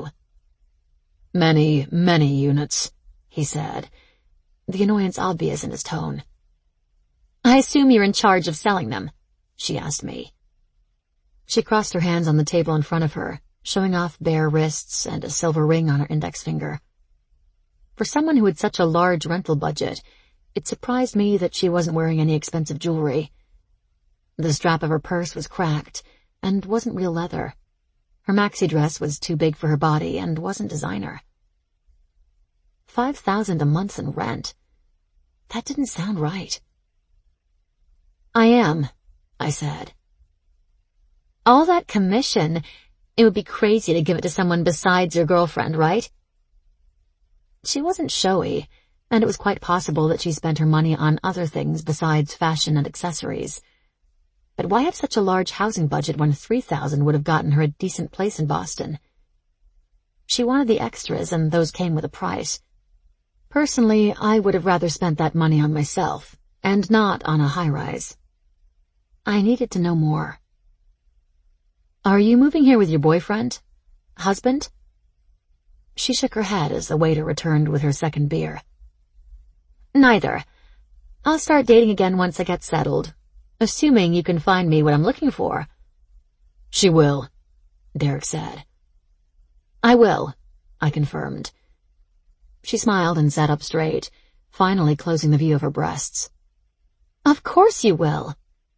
"Many, many units," he said, the annoyance obvious in his tone. "I assume you're in charge of selling them?" she asked me. She crossed her hands on the table in front of her, showing off bare wrists and a silver ring on her index finger. For someone who had such a large rental budget, it surprised me that she wasn't wearing any expensive jewelry. The strap of her purse was cracked and wasn't real leather. Her maxi dress was too big for her body and wasn't designer. $5,000 a month in rent. That didn't sound right. I am, I said. All that commission, it would be crazy to give it to someone besides your girlfriend, right? She wasn't showy, and it was quite possible that she spent her money on other things besides fashion and accessories. But why have such a large housing budget when $3,000 would have gotten her a decent place in Boston? She wanted the extras, and those came with a price. Personally, I would have rather spent that money on myself, and not on a high-rise. I needed to know more. Are you moving here with your boyfriend? Husband? She shook her head as the waiter returned with her second beer. Neither. I'll start dating again once I get settled, assuming you can find me what I'm looking for. She will, Derek said. I will, I confirmed. She smiled and sat up straight, finally closing the view of her breasts. Of course you will.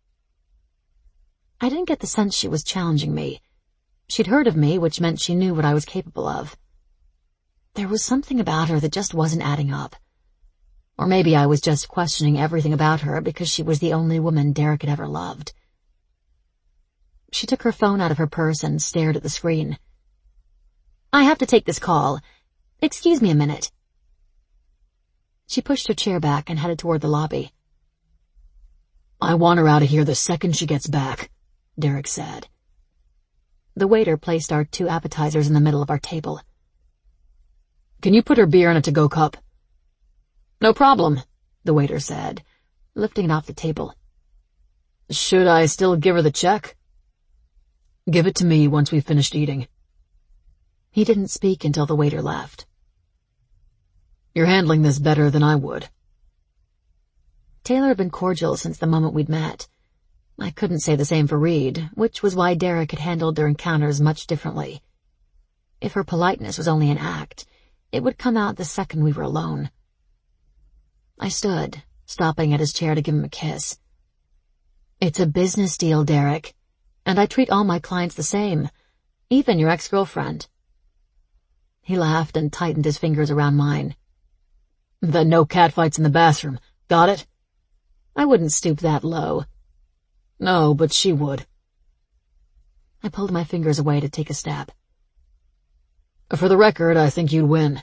I didn't get the sense she was challenging me. She'd heard of me, which meant she knew what I was capable of. There was something about her that just wasn't adding up. Or maybe I was just questioning everything about her because she was the only woman Derek had ever loved. She took her phone out of her purse and stared at the screen. I have to take this call. Excuse me a minute. She pushed her chair back and headed toward the lobby. I want her out of here the second she gets back, Derek said. The waiter placed our 2 appetizers in the middle of our table. Can you put her beer in a to-go cup? No problem, the waiter said, lifting it off the table. Should I still give her the check? Give it to me once we've finished eating. He didn't speak until the waiter left. You're handling this better than I would. Taylor had been cordial since the moment we'd met. I couldn't say the same for Reed, which was why Derek had handled their encounters much differently. If her politeness was only an act, it would come out the second we were alone. I stood, stopping at his chair to give him a kiss. It's a business deal, Derek, and I treat all my clients the same, even your ex-girlfriend. He laughed and tightened his fingers around mine. Then no catfights in the bathroom, got it? I wouldn't stoop that low. No, but she would. I pulled my fingers away to take a step. For the record, I think you'd win.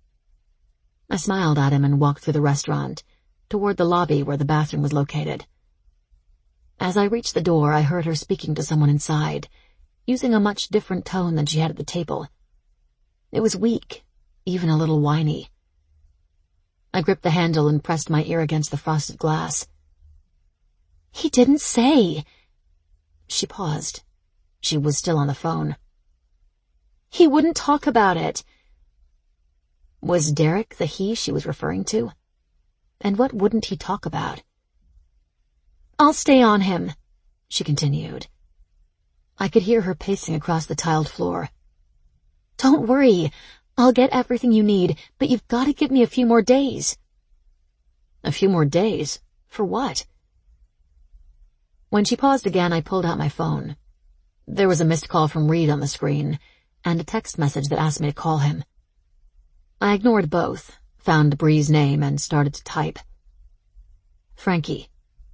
I smiled at him and walked through the restaurant, toward the lobby where the bathroom was located. As I reached the door, I heard her speaking to someone inside, using a much different tone than she had at the table. It was weak, even a little whiny. I gripped the handle and pressed my ear against the frosted glass. He didn't say. She paused. She was still on the phone. He wouldn't talk about it. Was Derek the he she was referring to? And what wouldn't he talk about? I'll stay on him, she continued. I could hear her pacing across the tiled floor. Don't worry. I'll get everything you need, but you've got to give me a few more days. A few more days? For what? When she paused again, I pulled out my phone. There was a missed call from Reed on the screen, and a text message that asked me to call him. I ignored both, found Bree's name, and started to type. Frankie,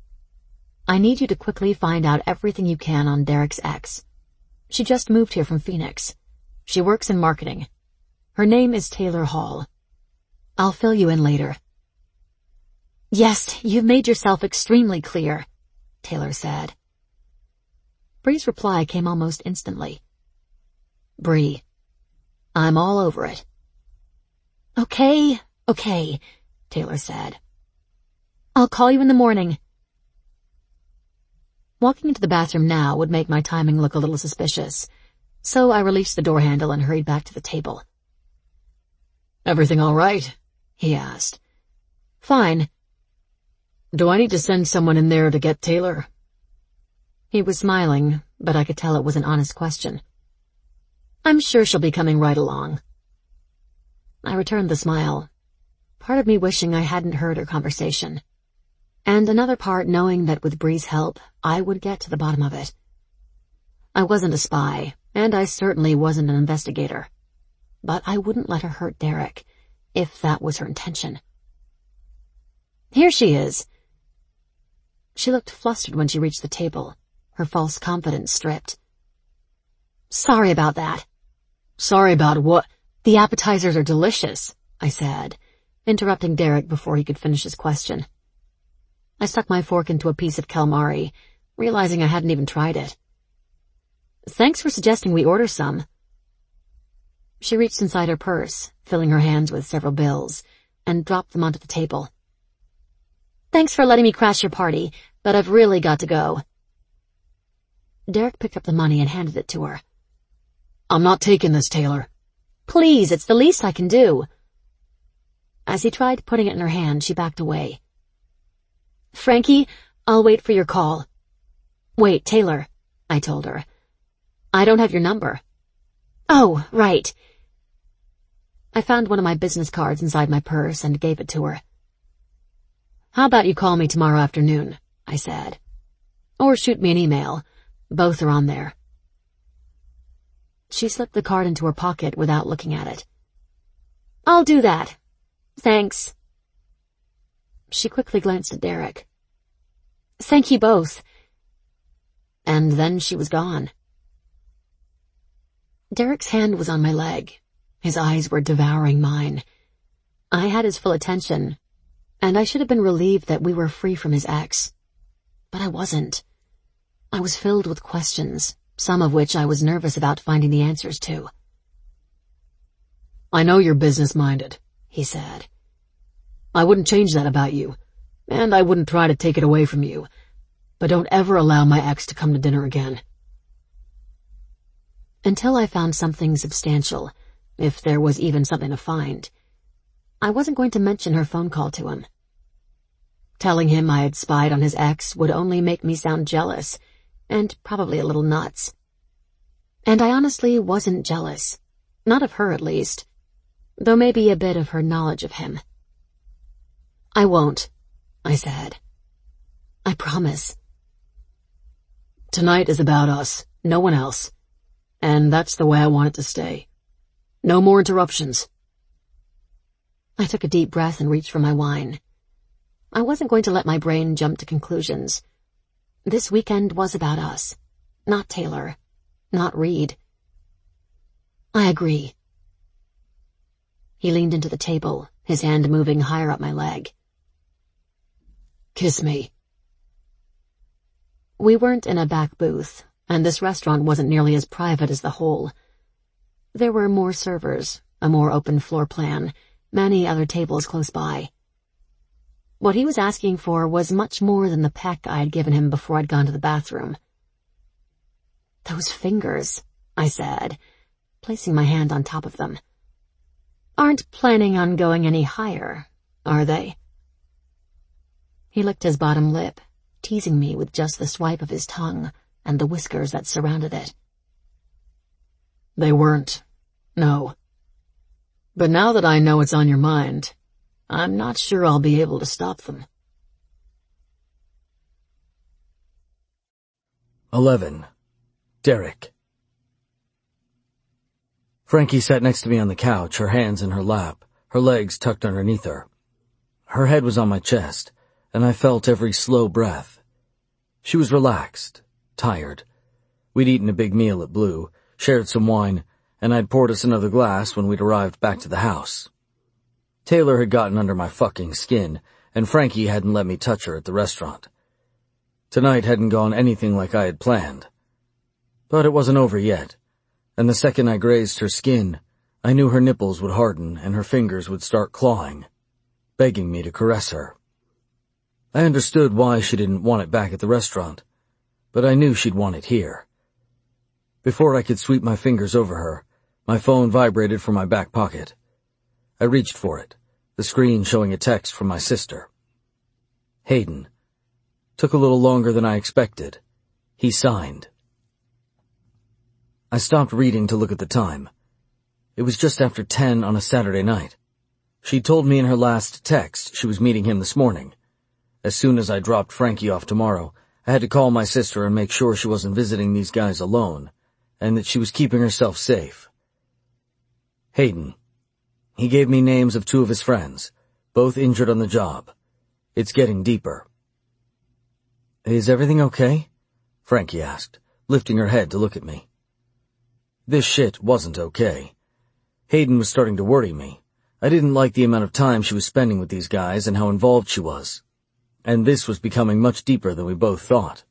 I need you to quickly find out everything you can on Derek's ex. She just moved here from Phoenix. She works in marketing. Her name is Taylor Hall. I'll fill you in later. Yes, you've made yourself extremely clear, Taylor said. Bree's reply came almost instantly. Bree, I'm all over it. Okay, Taylor said. I'll call you in the morning. Walking into the bathroom now would make my timing look a little suspicious, so I released the door handle and hurried back to the table. Everything all right? He asked. Fine. Do I need to send someone in there to get Taylor? He was smiling, but I could tell it was an honest question. I'm sure she'll be coming right along. I returned the smile, part of me wishing I hadn't heard her conversation, and another part knowing that with Bree's help, I would get to the bottom of it. I wasn't a spy, and I certainly wasn't an investigator, but I wouldn't let her hurt Derek, if that was her intention. Here she is. She looked flustered when she reached the table, her false confidence stripped. Sorry about that. Sorry about what? The appetizers are delicious, I said, interrupting Derek before he could finish his question. I stuck my fork into a piece of calamari, realizing I hadn't even tried it. Thanks for suggesting we order some. She reached inside her purse, filling her hands with several bills, and dropped them onto the table. Thanks for letting me crash your party, but I've really got to go. Derek picked up the money and handed it to her. I'm not taking this, Taylor. Please, it's the least I can do. As he tried putting it in her hand, she backed away. Frankie, I'll wait for your call. Wait, Taylor, I told her. I don't have your number. Oh, right. I found one of my business cards inside my purse and gave it to her. How about you call me tomorrow afternoon, I said. Or shoot me an email. Both are on there. She slipped the card into her pocket without looking at it. I'll do that. Thanks. She quickly glanced at Derek. Thank you both. And then she was gone. Derek's hand was on my leg. His eyes were devouring mine. I had his full attention, and I should have been relieved that we were free from his ex. But I wasn't. I was filled with questions, some of which I was nervous about finding the answers to. I know you're business-minded, he said. I wouldn't change that about you, and I wouldn't try to take it away from you, but don't ever allow my ex to come to dinner again. Until I found something substantial, if there was even something to find, I wasn't going to mention her phone call to him. Telling him I had spied on his ex would only make me sound jealous, and probably a little nuts. And I honestly wasn't jealous. Not of her, at least. Though maybe a bit of her knowledge of him. I won't, I said. I promise. Tonight is about us, no one else. And that's the way I want it to stay. No more interruptions. I took a deep breath and reached for my wine. I wasn't going to let my brain jump to conclusions. This weekend was about us. Not Taylor. Not Reed. I agree. He leaned into the table, his hand moving higher up my leg. Kiss me. We weren't in a back booth, and this restaurant wasn't nearly as private as the whole. There were more servers, a more open floor plan, many other tables close by. What he was asking for was much more than the peck I had given him before I'd gone to the bathroom. Those fingers, I said, placing my hand on top of them. Aren't planning on going any higher, are they? He licked his bottom lip, teasing me with just the swipe of his tongue and the whiskers that surrounded it. They weren't, no. But now that I know it's on your mind, I'm not sure I'll be able to stop them. 11. Derek. Frankie sat next to me on the couch, her hands in her lap, her legs tucked underneath her. Her head was on my chest, and I felt every slow breath. She was relaxed, tired. We'd eaten a big meal at Blue, shared some wine, and I'd poured us another glass when we'd arrived back to the house. Taylor had gotten under my fucking skin, and Frankie hadn't let me touch her at the restaurant. Tonight hadn't gone anything like I had planned. But it wasn't over yet, and the second I grazed her skin, I knew her nipples would harden and her fingers would start clawing, begging me to caress her. I understood why she didn't want it back at the restaurant, but I knew she'd want it here. Before I could sweep my fingers over her, my phone vibrated from my back pocket. I reached for it, the screen showing a text from my sister. Hayden. Took a little longer than I expected. He signed. I stopped reading to look at the time. It was just after 10 on a Saturday night. She told me in her last text she was meeting him this morning. As soon as I dropped Frankie off tomorrow, I had to call my sister and make sure she wasn't visiting these guys alone, and that she was keeping herself safe. Hayden. He gave me names of 2 of his friends, both injured on the job. It's getting deeper. Is everything okay? Frankie asked, lifting her head to look at me. This shit wasn't okay. Hayden was starting to worry me. I didn't like the amount of time she was spending with these guys and how involved she was. And this was becoming much deeper than we both thought.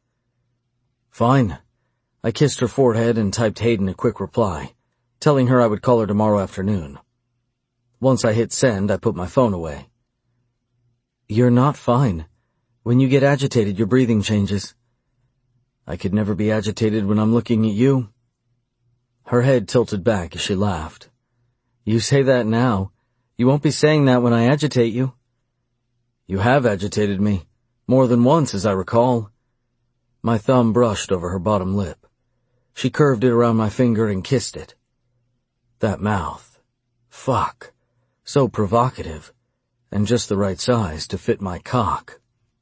Fine. I kissed her forehead and typed Hayden a quick reply, telling her I would call her tomorrow afternoon. Once I hit send, I put my phone away. You're not fine. When you get agitated, your breathing changes. I could never be agitated when I'm looking at you. Her head tilted back as she laughed. You say that now. You won't be saying that when I agitate you. You have agitated me, more than once as I recall. My thumb brushed over her bottom lip. She curved it around my finger and kissed it. That mouth. Fuck. So provocative, and just the right size to fit my cock.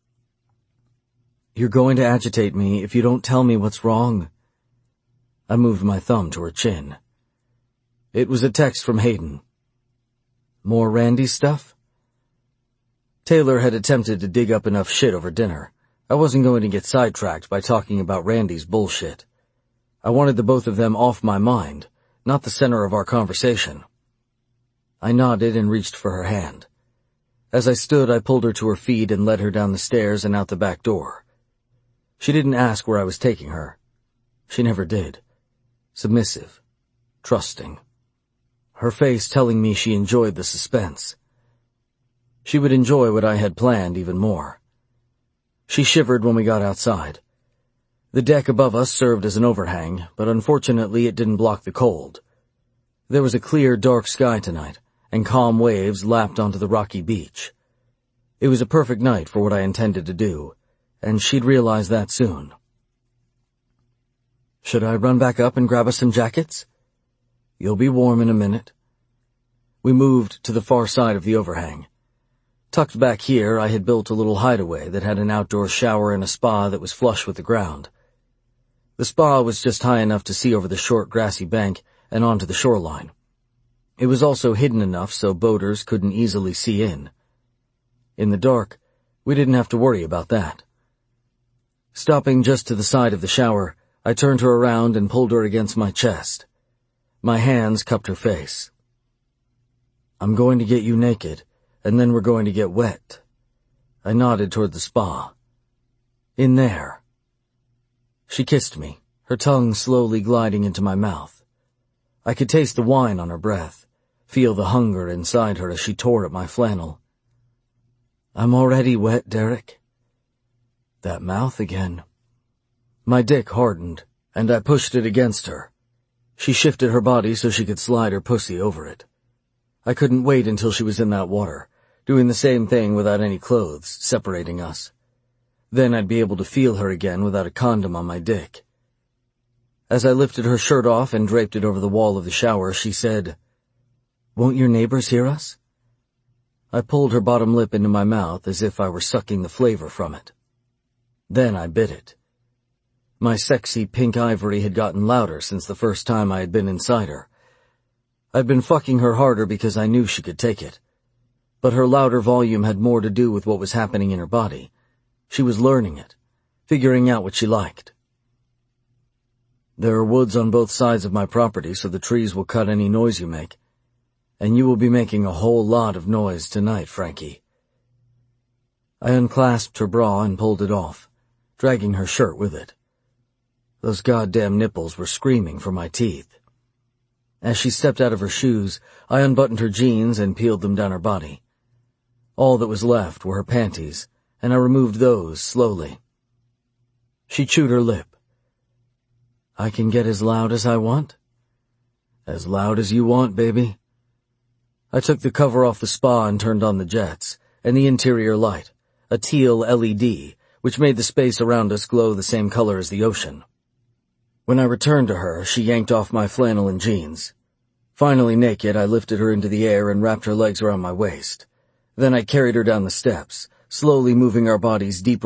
You're going to agitate me if you don't tell me what's wrong. I moved my thumb to her chin. It was a text from Hayden. More Randy stuff? Taylor had attempted to dig up enough shit over dinner. I wasn't going to get sidetracked by talking about Randy's bullshit. I wanted the both of them off my mind, not the center of our conversation. I nodded and reached for her hand. As I stood, I pulled her to her feet and led her down the stairs and out the back door. She didn't ask where I was taking her. She never did. Submissive. Trusting. Her face telling me she enjoyed the suspense. She would enjoy what I had planned even more. She shivered when we got outside. The deck above us served as an overhang, but unfortunately it didn't block the cold. There was a clear, dark sky tonight, and calm waves lapped onto the rocky beach. It was a perfect night for what I intended to do, and she'd realize that soon. Should I run back up and grab us some jackets? You'll be warm in a minute. We moved to the far side of the overhang. Tucked back here, I had built a little hideaway that had an outdoor shower and a spa that was flush with the ground. The spa was just high enough to see over the short grassy bank and onto the shoreline. It was also hidden enough so boaters couldn't easily see in. In the dark, we didn't have to worry about that. Stopping just to the side of the shower, I turned her around and pulled her against my chest. My hands cupped her face. I'm going to get you naked, and then we're going to get wet. I nodded toward the spa. In there. She kissed me, her tongue slowly gliding into my mouth. I could taste the wine on her breath, feel the hunger inside her as she tore at my flannel. I'm already wet, Derek. That mouth again. My dick hardened, and I pushed it against her. She shifted her body so she could slide her pussy over it. I couldn't wait until she was in that water, doing the same thing without any clothes separating us. Then I'd be able to feel her again without a condom on my dick. As I lifted her shirt off and draped it over the wall of the shower, she said, Won't your neighbors hear us? I pulled her bottom lip into my mouth as if I were sucking the flavor from it. Then I bit it. My sexy pink ivory had gotten louder since the first time I had been inside her. I'd been fucking her harder because I knew she could take it. But her louder volume had more to do with what was happening in her body. She was learning it, figuring out what she liked. There are woods on both sides of my property, so the trees will cut any noise you make. And you will be making a whole lot of noise tonight, Frankie. I unclasped her bra and pulled it off, dragging her shirt with it. Those goddamn nipples were screaming for my teeth. As she stepped out of her shoes, I unbuttoned her jeans and peeled them down her body. All that was left were her panties, and I removed those slowly. She chewed her lip. I can get as loud as I want? As loud as you want, baby. I took the cover off the spa and turned on the jets, and the interior light, a teal LED, which made the space around us glow the same color as the ocean. When I returned to her, she yanked off my flannel and jeans. Finally naked, I lifted her into the air and wrapped her legs around my waist. Then I carried her down the steps, slowly moving our bodies deeper